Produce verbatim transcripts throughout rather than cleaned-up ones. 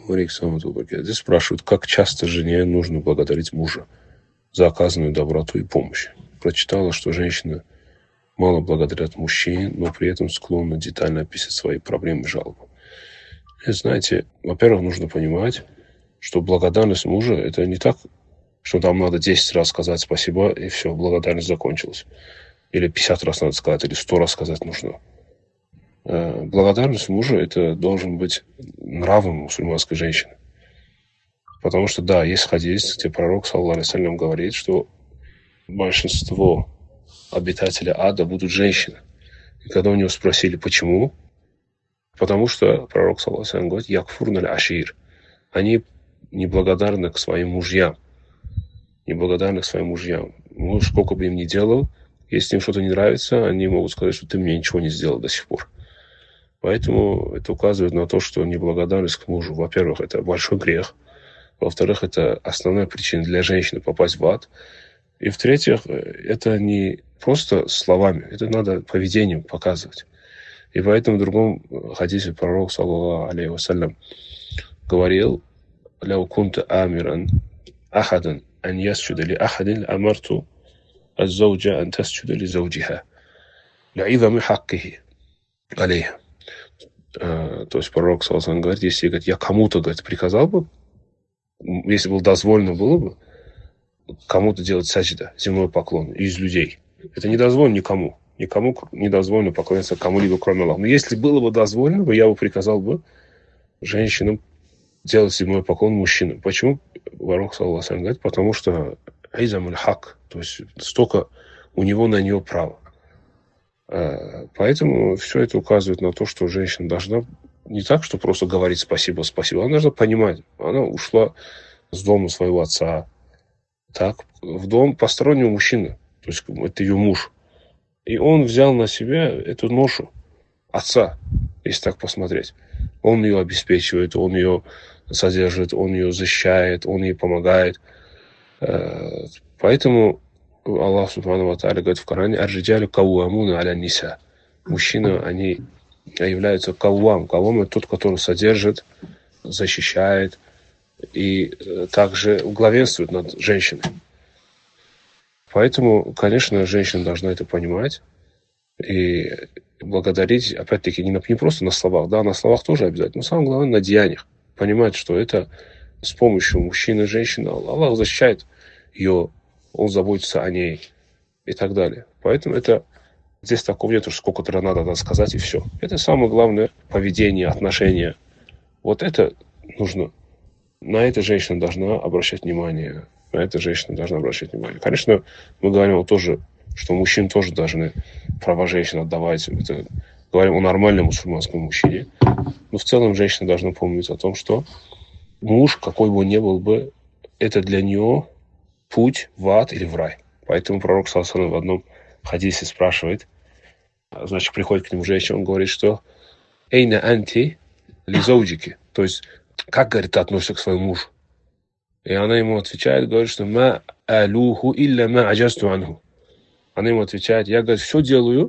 Здесь спрашивают, как часто жене нужно благодарить мужа за оказанную доброту и помощь. Прочитала, что женщины мало благодарят мужчин, но при этом склонны детально описать свои проблемы и жалобы. И знаете, во-первых, нужно понимать, что благодарность мужа – это не так, что там надо десять раз сказать спасибо, и все, благодарность закончилась. Или пятьдесят раз надо сказать, или сто раз сказать нужно. Благодарность мужа – это должен быть нравом мусульманской женщины. Потому что, да, есть хадис, где пророк, саллаллаху алейхи ва саллям, говорит, что большинство обитателей ада будут женщины. И когда у него спросили, почему, потому что пророк, саллаллаху алейхи ва саллям, говорит, якфурн аль-ашир. Они неблагодарны к своим мужьям. Неблагодарны к своим мужьям. Муж, сколько бы им ни делал, если им что-то не нравится, они могут сказать, что ты мне ничего не сделал до сих пор. Поэтому это указывает на то, что неблагодарность к мужу, во-первых, это большой грех. Во-вторых, это основная причина для женщины попасть в ад. И в-третьих, это не просто словами, это надо поведением показывать. И поэтому в другом хадисе пророк, саллаллаху алейхи ва саллям, говорил: «Ляу кунта амиран ахадан ан ясджуда ли ахадин амарту аззауджа ан тасджуда ли зауджиха ла'идами хаккихи алейха». То есть пророк, саллаллаху алейхи ва саллям, говорит, если, говорит, я кому-то, говорит, приказал бы, если бы дозволено было бы кому-то делать саджда, земной поклон, из людей. Это не дозволено никому. Никому не дозволено поклоняться кому-либо, кроме Аллаха. Но если было бы дозволено, я бы приказал бы женщинам делать земной поклон мужчинам. Почему? Пророк, саллаллаху алейхи ва саллям, говорит, потому что айзамуль хак, то есть столько у него на нее права. Поэтому все это указывает на то, что женщина должна не так, что просто говорить спасибо, спасибо. Она должна понимать. Она ушла с дома своего отца, так, в дом постороннего мужчины. То есть это ее муж. И он взял на себя эту ношу отца, если так посмотреть. Он ее обеспечивает, он ее содержит, он ее защищает, он ей помогает. Поэтому Аллах субхану ва тааля говорит в Коране: «Ар-риджалю каввамуна аля ниса». Мужчины, они являются каввам. Каввам – это тот, который содержит, защищает и также главенствует над женщиной. Поэтому, конечно, женщина должна это понимать и благодарить, опять-таки, не, на, не просто на словах, да, на словах тоже обязательно, но самое главное на деяниях. Понимать, что это с помощью мужчины и женщины Аллах защищает ее, Он заботится о ней и так далее. Поэтому это здесь такого нет, что сколько-то надо, надо сказать и все. Это самое главное поведение, отношения. Вот это нужно. На это женщина должна обращать внимание. На это женщина должна обращать внимание. Конечно, мы говорим тоже, что мужчины тоже должны права женщин отдавать. Это говорим о нормальном мусульманском мужчине. Но в целом женщина должна помнить о том, что муж, какой бы он ни был бы, это для нее путь в ад или в рай. Поэтому пророк саллаллаху алейхи ва саллям в одном хадисе спрашивает, значит, приходит к нему женщина, он говорит, что «Эйна анти ли зауджики», то есть, как, говорит, ты относишься к своему мужу? И она ему отвечает, говорит, что «Ма алуху илля ма аджасту анху». Она ему отвечает, я, говорит, все делаю,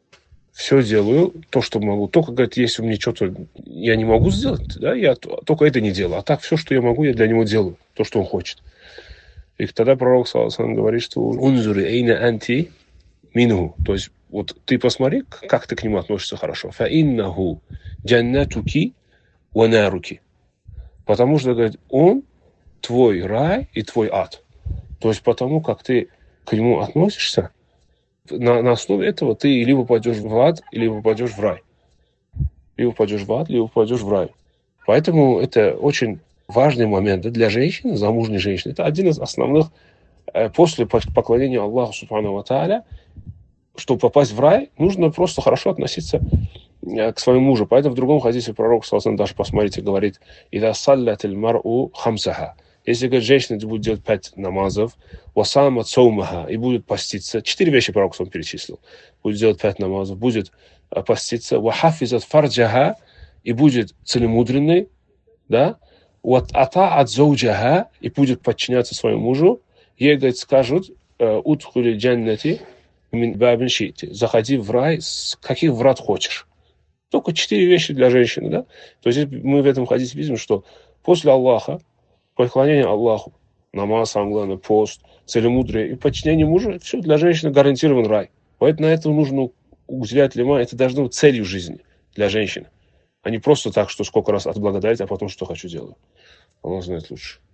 все делаю, то, что могу. Только, говорит, если мне что-то я не могу сделать, да, я только это не делаю. А так, все, что я могу, я для него делаю, то, что он хочет. И тогда пророк, саллаллаху алейхи ва саллям, говорит, что «Унзури эйна анти минху». То есть, вот ты посмотри, как ты к нему относишься хорошо. «Фа иннаху джаннатуки ва наруки». Потому что, говорит, он твой рай и твой ад. То есть, потому как ты к нему относишься, на, на основе этого ты либо пойдешь в ад, либо пойдешь в рай. Либо пойдешь в ад, либо пойдешь в рай. Поэтому это очень важный момент для женщины, замужней женщины. Это один из основных, после поклонения Аллаху субхану ва тааля, чтобы попасть в рай, нужно просто хорошо относиться к своему мужу. Поэтому в другом хадисе пророк, саллаллаху алейхи ва саллям, даже посмотрите, говорит: «Ида саллятиль мар'у хамсаха». Если, говорит, женщина будет делать пять намазов, «Васама цаумаха», и будет поститься. Четыре вещи пророк сам перечислил. Будет делать пять намазов, будет поститься. «Вахафизат фарджаха», и будет целомудренной, да? «Вот ата ат зауджаха», и будет подчиняться своему мужу. Ей, говорит, скажут: «Удхули джаннати мин бабин шити». Заходи в рай, с каких врат хочешь. Только четыре вещи для женщины, да? То есть мы в этом хадисе видим, что После Аллаха, поклонение Аллаху, намаз, самое главное, пост, целомудрие и подчинение мужа, все для женщины гарантирован рай. Поэтому на это нужно уделять внимание, это должно быть целью жизни для женщины, а не просто так, что сколько раз отблагодарить, а потом что хочу делаю. Аллах знает лучше.